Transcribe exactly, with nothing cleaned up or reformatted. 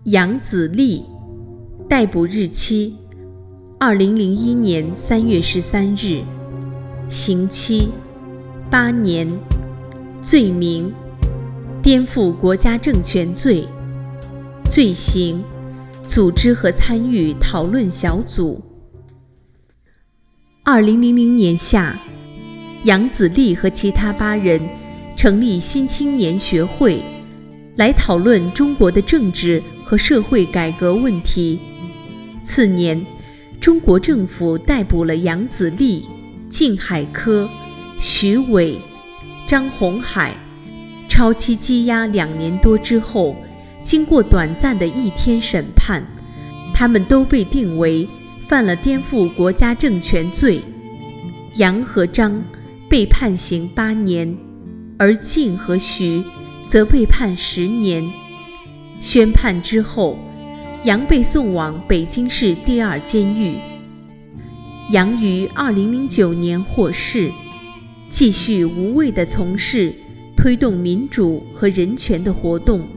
杨子立，逮捕日期二零零一年三月十三日，刑期八年，罪名颠覆国家政权罪，罪行组织和参与讨论小组。二零零零年夏，杨子立和其他八人成立新青年学会，来讨论中国的政治和社会改革问题。次年，中国政府逮捕了杨子立、靳海科、徐伟、张宏海，超期羁押两年多之后，经过短暂的一天审判，他们都被定为犯了颠覆国家政权罪。杨和张被判刑八年，而靳和徐则被判十年。宣判之后，杨被送往北京市第二监狱。杨于二零零九年获释，继续无畏地从事推动民主和人权的活动。